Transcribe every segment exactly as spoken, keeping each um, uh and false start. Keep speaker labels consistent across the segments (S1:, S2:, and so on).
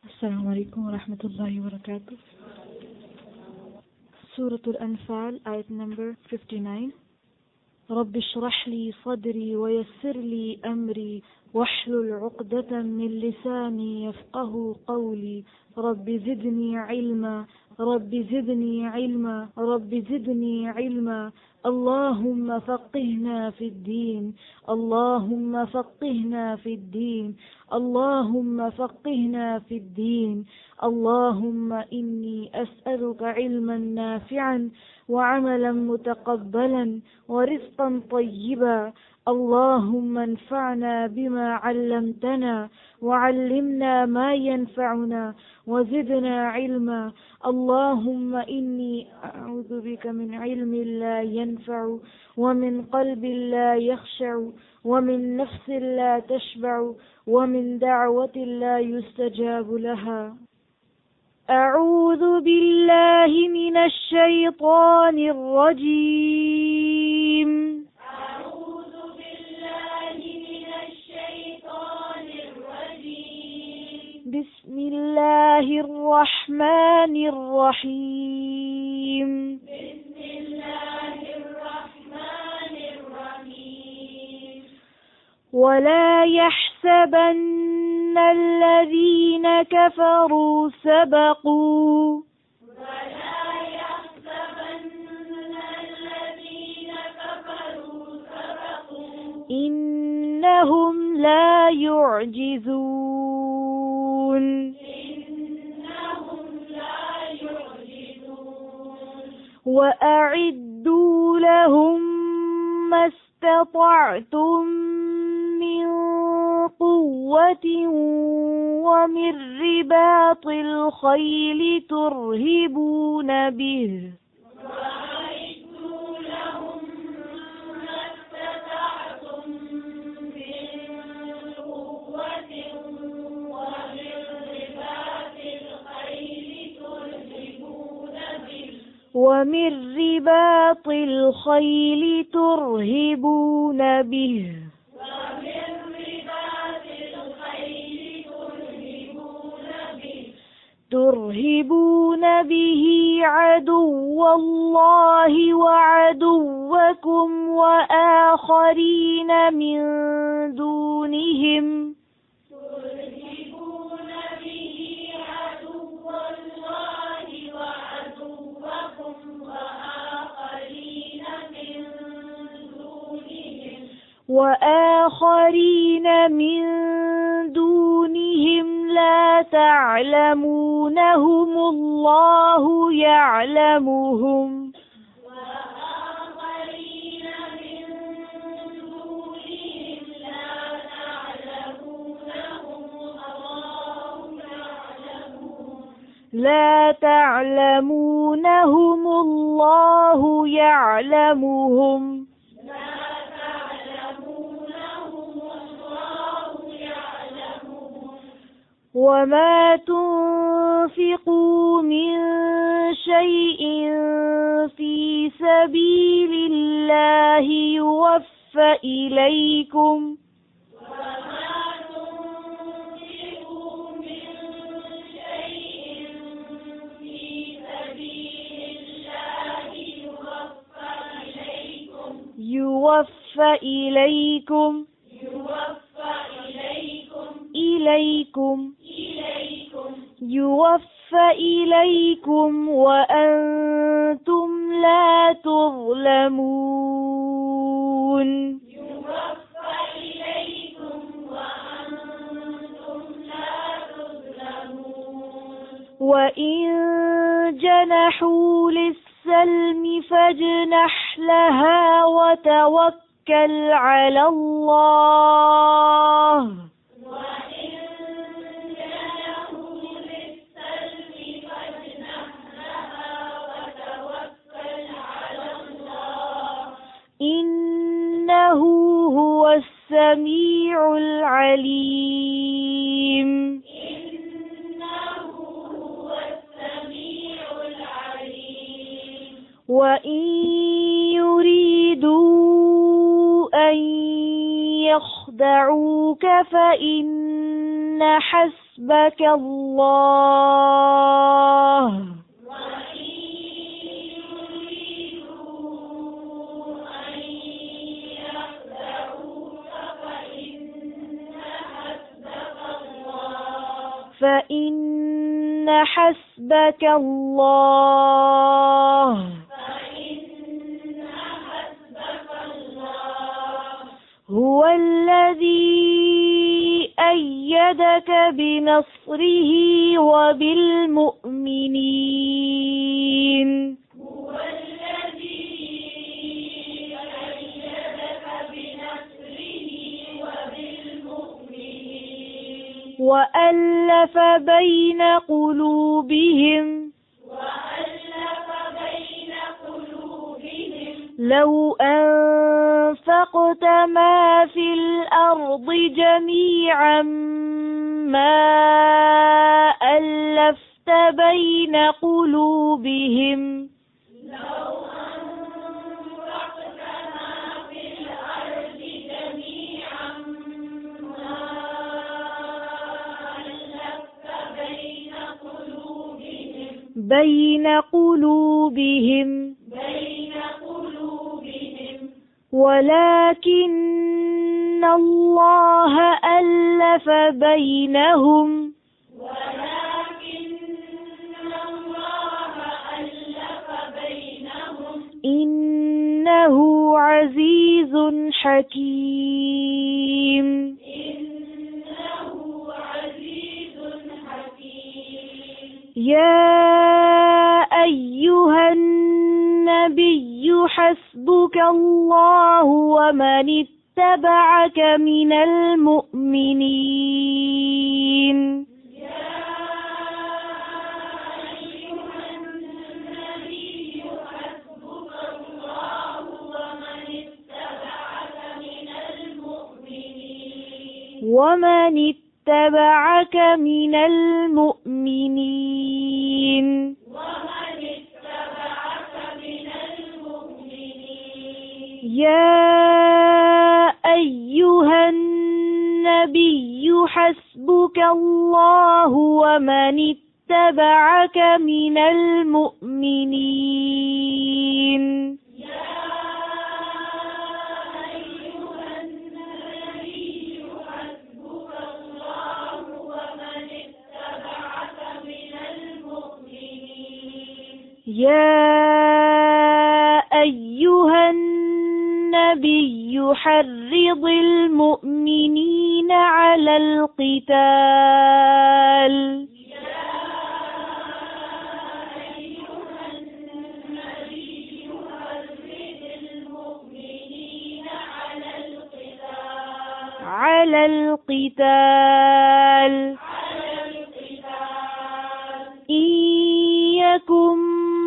S1: السلام عليكم ورحمة الله وبركاته. سورة الأنفال آية number fifty-nine. رب اشرح لي صدري ويسر لي أمري واحلل عقدة من لساني يفقه قولي رب زدني علما رب زدني علما رب زدني علما. اللهم فقهنا في الدين اللهم فقهنا في الدين اللهم فقهنا في الدين. اللهم إني أسألك علما نافعا وعملا متقبلا ورزقا طيبا. اللهم انفعنا بما علمتنا وعلمنا ما ينفعنا وزدنا علما. اللهم إني أعوذ بك من علم لا ينفع ومن قلب لا يخشع ومن نفس لا تشبع ومن دعوة لا يستجاب لها. أعوذ بالله من الشيطان الرجيم.
S2: أعوذ بالله من الشيطان الرجيم.
S1: بسم الله الرحمن الرحيم.
S2: بسم الله الرحمن الرحيم.
S1: ولا يحسبن الذين كفروا سبقوا
S2: ولا يحسبن الذين كفروا سبقوا
S1: إنهم لا يعجزون.
S2: إنهم لا يعجزون.
S1: وأعدوا لهم ما استطعتم من قوة ومن رباط الخيل ترهبون به
S2: وأعدوا لهم ما استطعتم من قوة ومن رباط الخيل ترهبون به
S1: ومن رباط الخيل ترهبون به ترهبون به عدو الله وعدوكم وآخرين من دونهم
S2: ترهبون به عدو الله وعدوكم وآخرين من دونهم
S1: وآخرين من دونهم لا تعلمونهم الله يعلمهم
S2: وآخرين من دونهم لا تعلمونهم الله يعلمهم
S1: لا تعلمونهم الله يعلمهم وما تنفقوا من شيء في سبيل الله يوفى إليكم
S2: وما تنفقوا من شيء في سبيل الله يوفى إليكم
S1: يوفى إليكم
S2: يوفى إليكم
S1: إليكم
S2: إليكم
S1: يوفى إليكم وأنتم لا تظلمون
S2: يوفى إليكم وأنتم لا تظلمون
S1: وإن جنحوا للسلم فاجنح لها وتوكل على الله إنه هو السميع العليم.
S2: إنه هو السميع العليم.
S1: وإن يريدوا أن يخدعوك فإن حسبك حسبك الله فإن حسبك الله هو الذي أيدك بنصره وبالمؤمنين وألف بين قلوبهم لو أنفقت ما في الأرض جميعا ما ألفت بين قلوبهم بين قلوبهم ولكن الله ألف بينهم إنه عزيز حكيم يا أيها النبي حسبك الله ومن اتبعك من المؤمنين ومن اتبعك من المؤمنين يا أيها النبي حسبك الله ومن اتبعك من المؤمنين يا أيها النبي حرض المؤمنين على القتال على القتال إن يكن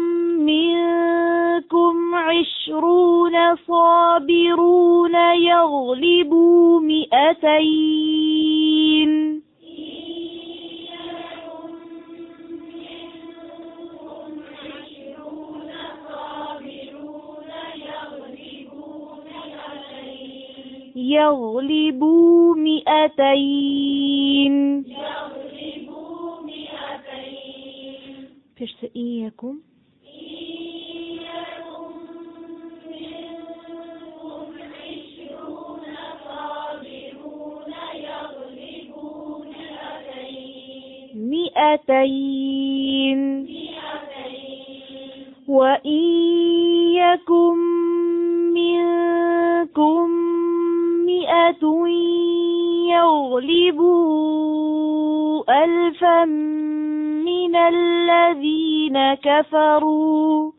S1: منكم عشرون صابرون يغلبوا مئتين يغلبوا مئتين فيش إياكم مئتين وإن يكن منكم مئة يغلبوا ألفا من الذين كفروا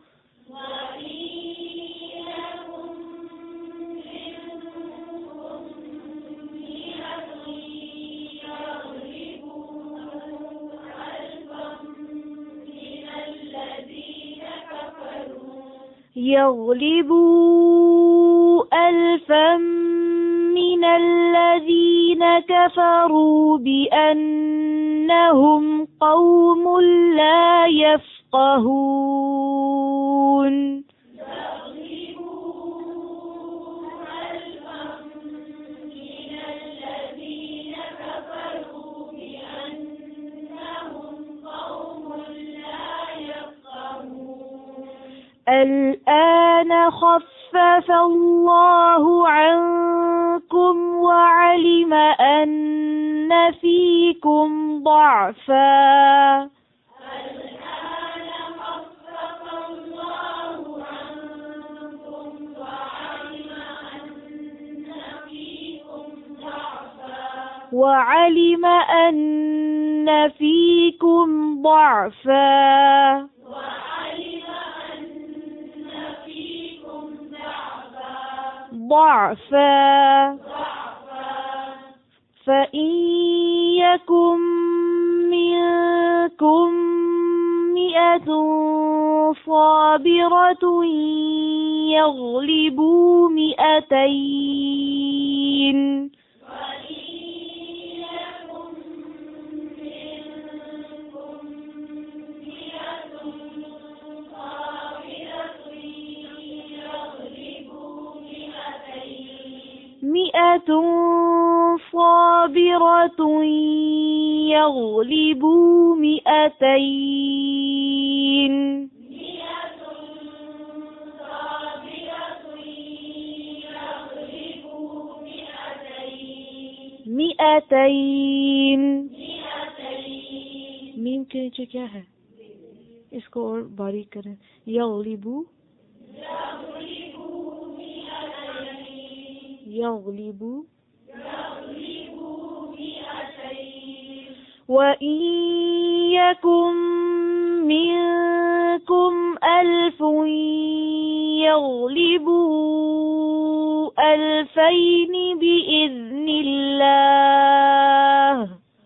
S1: يغلبوا ألفا من الذين كفروا بأنهم قوم لا يفقهون
S2: من الذين كفروا بأنهم
S1: الآن خفف الله عنكم وعلم أن فيكم ضعفا وعلم أن فيكم ضعفا ضعفا فإن يكن منكم مئة صابرة يغلبوا مئتين مئة صابرة يغلبوا مئتين مئتين मीम के नीचे क्या है, इसको और बारीक करें। यग़लिबू यग़लिबू وإن يكن منكم ألف يغلبوا ألفين بإذن الله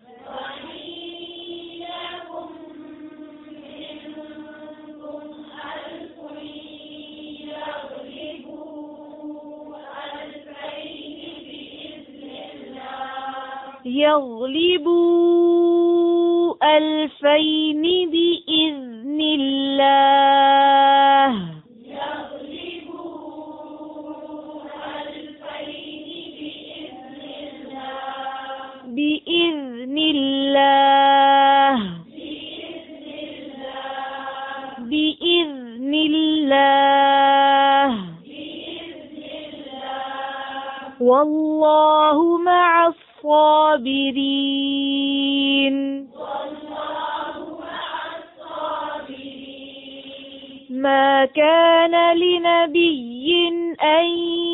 S1: يغلبوا ألفين بإذن الله بإذن الله بإذن الله والله مع الصابرين ما كان لنبي أن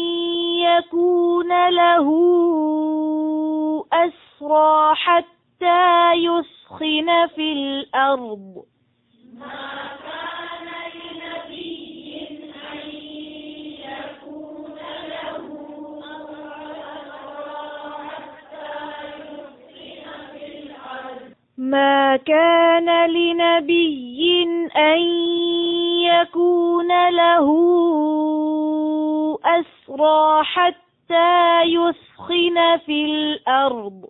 S1: يكون له أسرى حتى يثخن في الأرض ما كان لنبي أن يكون له أسرى حتى يثخن في الأرض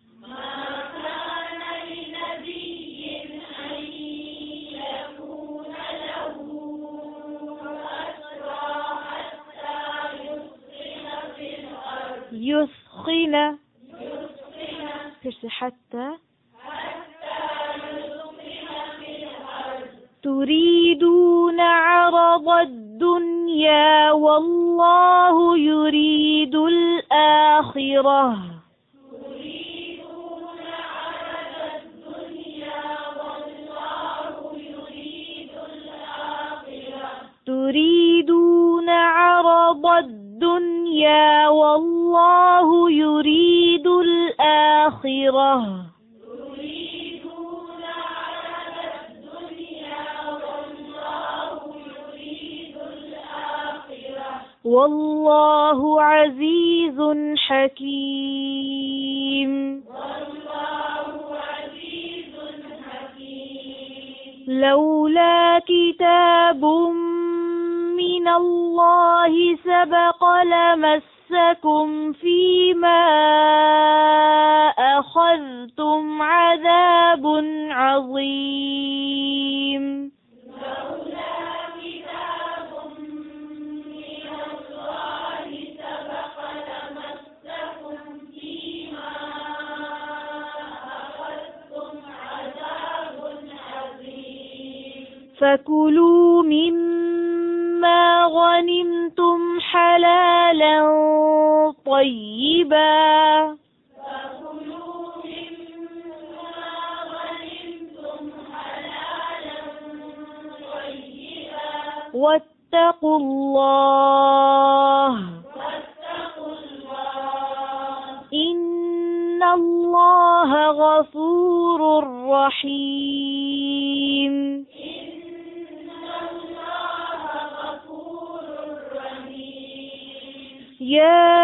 S1: يثخن फिर से حتى تريدون عرض الدنيا والله يريد الآخرة تريدون عرض الدنيا والله يريد الآخرة والله عزيز حكيم لولا كتاب من الله سبق لمسكم فيما أخذتم عذاب عظيم فكلوا مما مما غنمتم حلالا طيبا
S2: فكلوا مما غنمتم حلالا طيبا
S1: واتقوا الله
S2: واتقوا الله
S1: إن الله غفور رحيم
S2: إن الله غفور رحيم
S1: يا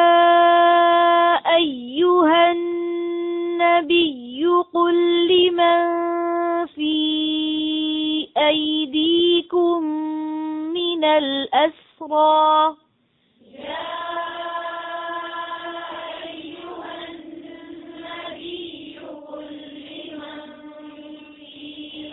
S1: أيها النبي قل لمن في أيديكم من الأسرى
S2: يا أيها النبي قل لمن في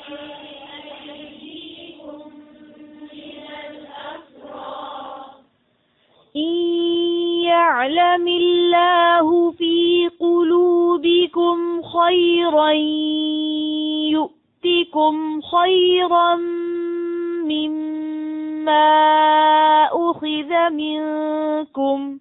S2: أيديكم من الأسرى
S1: إن يعلم الله في قلوبكم خيرا يؤتكم خيرا مما أخذ منكم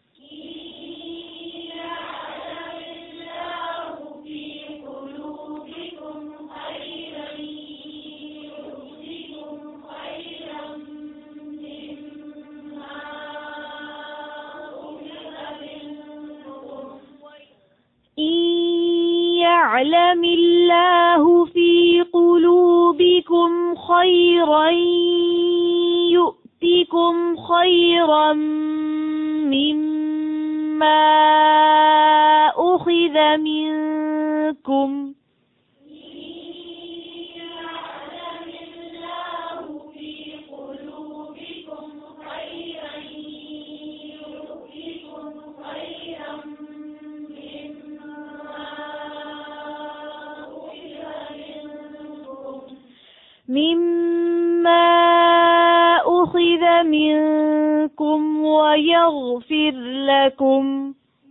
S1: إن يعلم الله في قلوبكم خيرا يؤتكم خيرا مما أخذ منكم مما أخذ منكم ويغفر لكم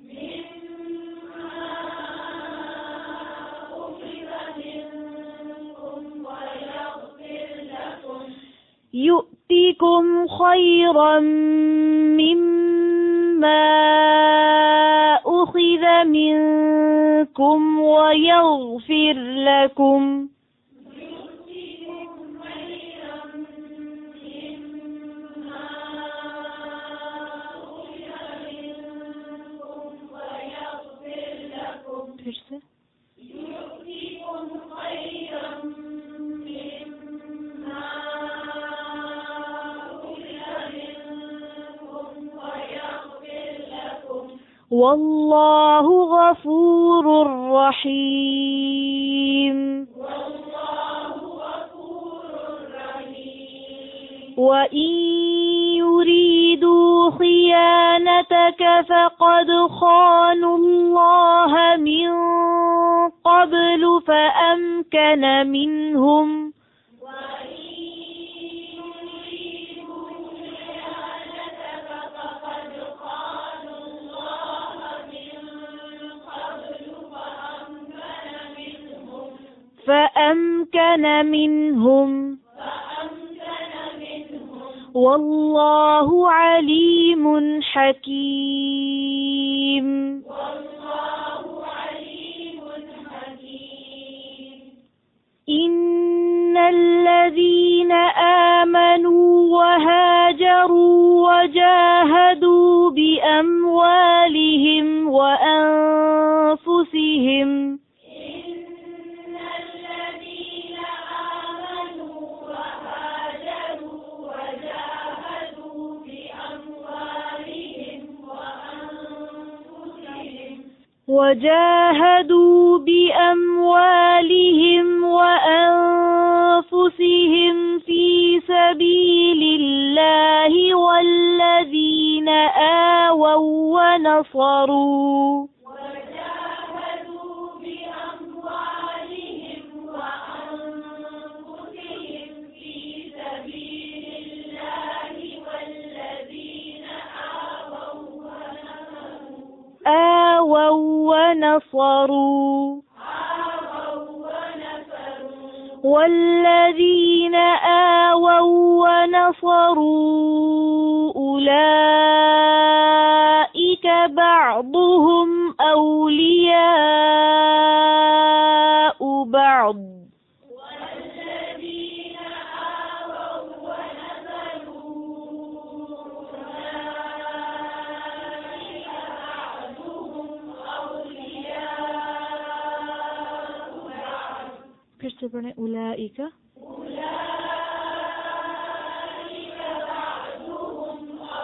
S1: يؤتكم خيرا مما أخذ منكم ويغفر لكم फिर से والله غفور رحيم وإن يريدوا خيانتك فقد خانوا الله من قبل فأمكن منهم فأمكن منهم والله عليم حكيم إن الذين آمنوا وهاجروا وجاهدوا بأموالهم وأنفسهم وجاهدوا بأموالهم وأنفسهم في سبيل الله والذين آووا ونصروا آووا ونصروا والذين آووا ونصروا أولئك بعضهم أولياء بعض
S2: والذين آووا ونصروا أولئك بعضهم أولياء بعض
S1: फिर से पढ़ें أولئك
S2: أولئك بعضهم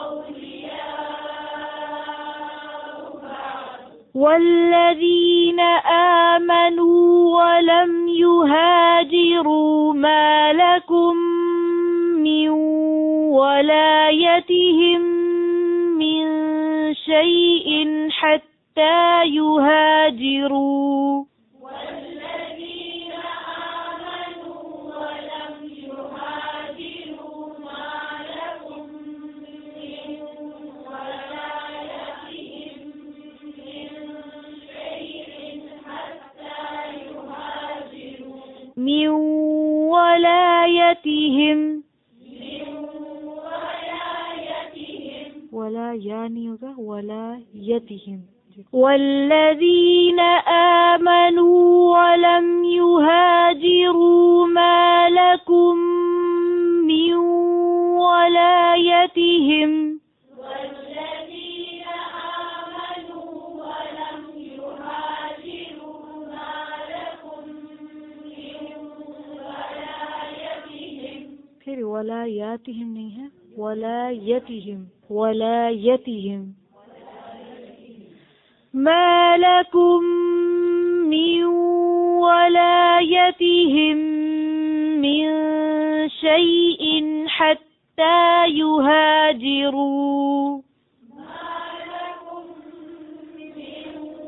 S2: أولياء بعض
S1: والذين آمنوا ولم يهاجروا ما لكم من ولايتهم من شيء حتى يهاجروا
S2: والذين آمنوا ولم يهاجروا ما لكم من ولايتهم من شيء حتى يهاجروا
S1: من ولايتهم
S2: من ولايتهم
S1: ولا يعني होगा ولايتهم والذين آمنوا ولم يهاجروا ما لكم من ولايتهم
S2: والذين آمنوا ولم يهاجروا ما لكم من ولايتهم
S1: फिर वलायतهم नहीं है वलायतهم वलायतهم ما لكم من ولايتهم من شيء حتى يهاجروا
S2: ما لكم من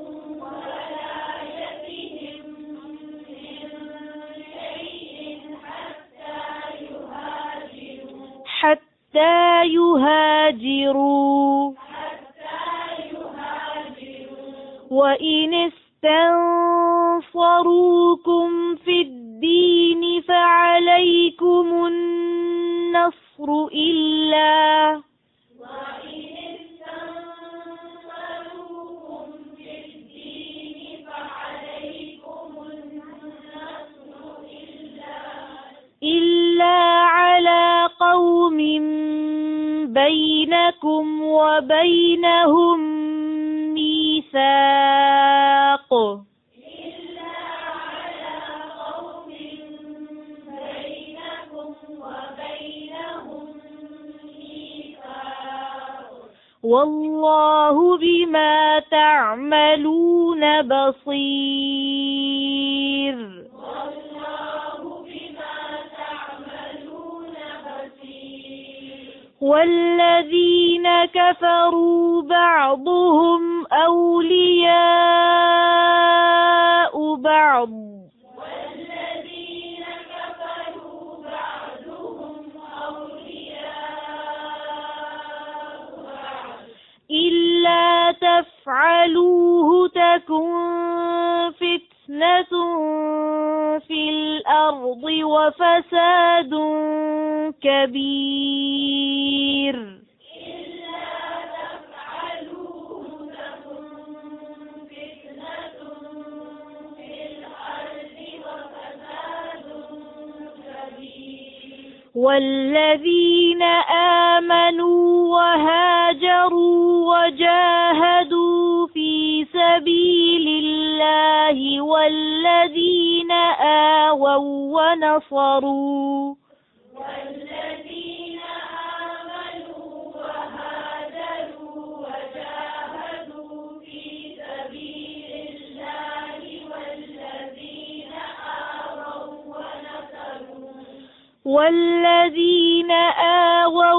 S2: ولايتهم من شيء حتى يهاجروا
S1: حتى يهاجروا
S2: حتى يهاجروا
S1: وإن استنصروكم في الدين فعليكم النصر إلا
S2: وإن استنصروكم في الدين فعليكم النصر إلا
S1: إلا على قوم بينكم وبينهم ميثاق
S2: إلا على قوم بينكم وبينهم ميثاق
S1: والله بما تعملون بصير
S2: والله بما تعملون بصير
S1: والذين كفروا بعضهم أولياء بعض
S2: والذين كفروا بعضهم أولياء بعض
S1: إلا تفعلوه تكن فتنة في الأرض وفساد كبير
S2: إلا تفعلوه تكن فتنة في الأرض وفساد كبير
S1: والذين آمنوا وهاجروا وجاهدوا في سبيل الله والذين آووا ونصروا
S2: والذين آمنوا وهاجروا وجاهدوا في سبيل الله والذين آووا ونصروا
S1: والذين آووا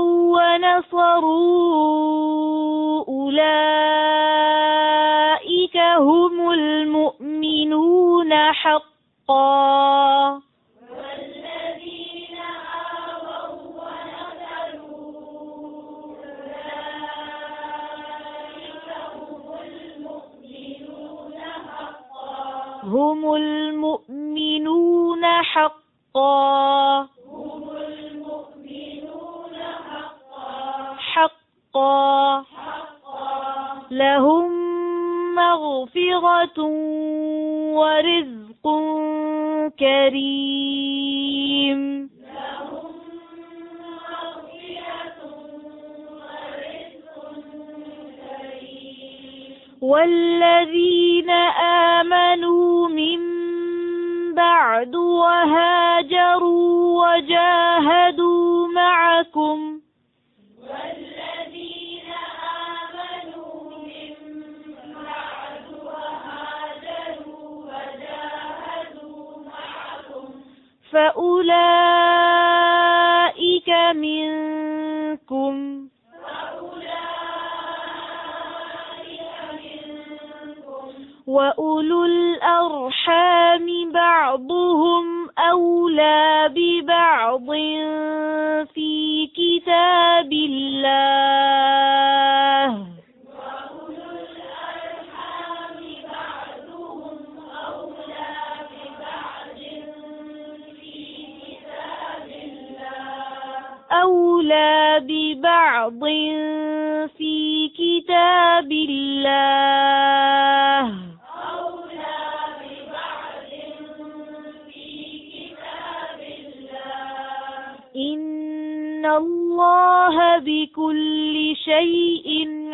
S1: ونصروا أولئك هم المؤمنون حقا
S2: والذين آووا ونصروا أولئك هم المؤمنون حقا
S1: هم المؤمنون حقا حقا
S2: هم المؤمنون حقا
S1: حقا
S2: حقا
S1: لهم مغفرة ورزق كريم
S2: لهم مغفرة ورزق كريم
S1: والذين آمنوا من بعد وهاجروا وجاهدوا معكم
S2: والذين آمنوا من بعد وهاجروا وجاهدوا معكم
S1: فأولئك منكم
S2: فأولئك منكم
S1: وأولو الأرحام بعضهم أولى ببعض في كتاب الله
S2: وأولو الأرحام بعضهم أولى ببعض في كتاب الله
S1: أولى ببعض في كتاب الله
S2: أولى ببعض في كتاب الله
S1: إن الله بكل شيء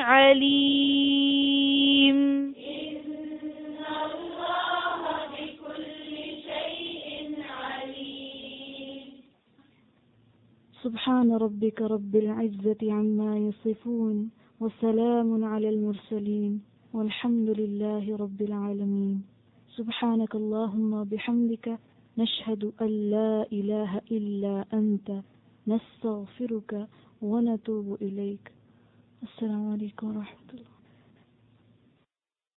S1: عليم
S2: إن الله بكل شيء عليم
S1: سبحان ربك رب العزة عما يصفون وسلام على المرسلين والحمد لله رب العالمين سبحانك اللهم وبحمدك نشهد أن لا إله إلا أنت نستغفرك ونتوب إليك. السلام عليكم ورحمة الله.